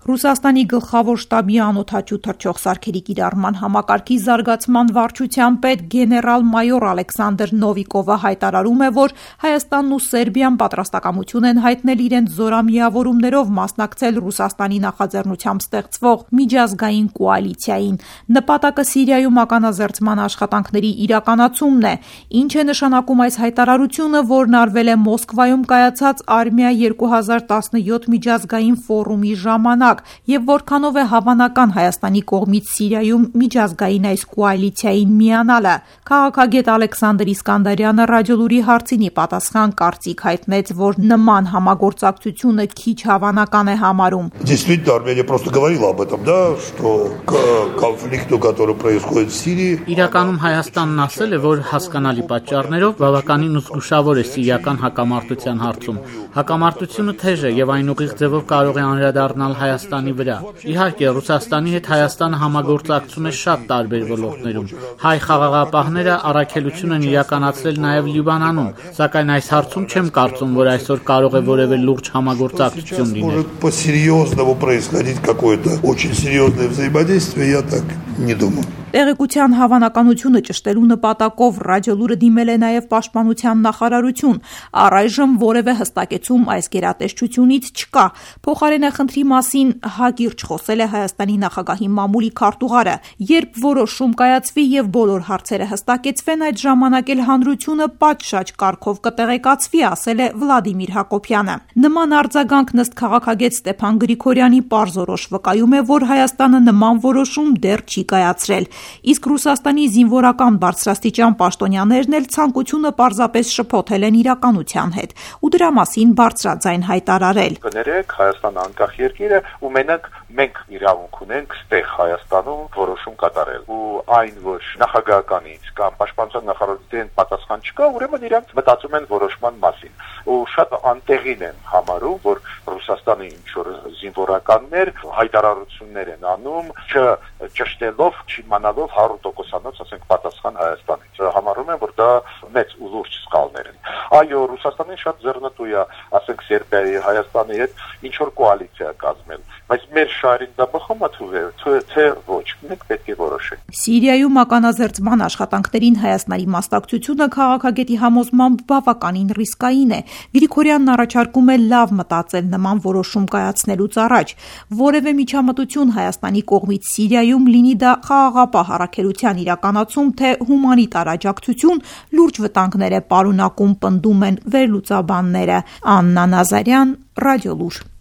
Ռուսաստանի գլխավոր շտաբի անօդաչու թռչող սարքերի կիրառման համակարգի զարգացման վարչության պետ գեներալ-մայոր Ալեքսանդր Նովիկովը հայտարարում է, որ Հայաստանն ու Սերբիան պատրաստակամություն են հայտնել իրենց զորամիավորումներով մասնակցել Ռուսաստանի նախաձեռնությամբ ստեղծվող միջազգային կոալիցիային։ Նպատակը Սիրիայում ականազերծման աշխատանքների իրականացումն է։ Ինչ է նշանակում այս հայտարարությունը, որն արվել է Մոսկվայում կայացած Արմիա 2017 միջազգային ֆորումի ժամանակ, եւ որքանով է հավանական Հայաստանի կողմից Սիրիայում միջազգային այս կոալիցիային միանալը։ Քաղաքագետ Ալեքսանդր Իսկանդարյանը Ռադիոլուրի հարցինի պատասխան կարծիք հայտնեց, որ նման համագործակցությունը քիչ հավանական է համարում։ Действительно, Армения просто говорила об этом, да, что к конфликту, который происходит в Сирии. Իրականում Հայաստանն ասել է, որ հասկանալի պատճառներով բավականին զգուշավոր է սիրիական հակամարտության հարցում։ Հակամարտությունը թեժ է եւ այն ուղիղ ձևով կարող է անդրադառնալ Հայաստանի վրա։ Իհարկե, Ռուսաստանի հետ Հայաստանը համագործակցում է շատ տարբեր ոլորտներում։ Հայ խաղաղապահները առաքելություն են իրականացրել նաեւ Լիբանանում, սակայն այս հարցում չեմ կարծում, որ այսօր կարող է որևէ լուրջ համագործակցություն լինել։ По-серьезному происходить какое-то очень серьезное взаимодействие, я так не думаю. Տեղեկության հավանականությունը ճշտելու նպատակով Ռադիոլուրը դիմել է նաև Պաշտպանության նախարարություն։ Առայժմ որևէ հստակեցում այս գերատեսչությունից չկա։ Փոխարենը խնդրի մասին հակիրճ խոսել է Հայաստանի նախագահի մամուլի քարտուղարը։ Երբ որոշում կայացվի եւ բոլոր հարցերը հստակեցվեն, այդ ժամանակ էլ հանրությունը պատշաճ կարգով կտեղեկացվի, ասել է Վլադիմիր Հակոբյանը։ Նման արձագանքն ըստ քաղաքագետ Ստեփան Գրիգորյանի պարզորոշ վկայում է, որ Հայաստանը նման որոշում դեռ չի կայացրել։ Իսկ Ռուսաստանի զինվորական բարձրաստիճան պաշտոնյաներն էլ ցանկությունը պարզապես շփոթել են իրականության հետ ու դրա մասին բարձրաձայն հայտարարել։ Կներեք, Հայաստանը անկախ երկիր է ու մենք իրավունք ունենք ստեղ Հայաստանում որոշում կատարել ու այն որ նախագահականից կամ պաշտպանության նախարարության պատասխան չկա, ուրեմն իրանք մտածում են որոշման մասին ու շատ անտեղին են համարում, որ Ռուսաստանի ինչ-որ զինվորականներ հայտարարություններ են անում, չճշտելով, չիմանալով 100%-անոց, ասենք, պատասխան Հայաստանից։ Համարում են, որ դա մեծ ու լուրջ սխալներ են։ Այո, Ռուսաստանին շատ ձեռնտու է, ասենք, Սերբիայի, Հայաստանի հետ ինչ-որ կոալիցիա կազմել, բայց մեր շահերին դա բխում է թե ոչ, մենք պետք է որոշենք։ Սիրիայում ականազերծման աշխատանքներին Հայաստանի մասնակցությունը քաղաքագետի համոզմամբ բավականին ռիսկային է։ Գրիգորյանն առաջարկում է լավ մտածել նման որոշում կայացնելուց առաջ։ Որևէ միջամտություն Հայաստանի կողմից Սիրիայում, լինի դա խաղաղապահ առաքելության իրականացում, թե հումանիտար աջակցություն, լուրջ վտանգներ է պարունակում, պնդում են վերլուծաբանները։ Աննա Նազարյան, Ռադիոլուր։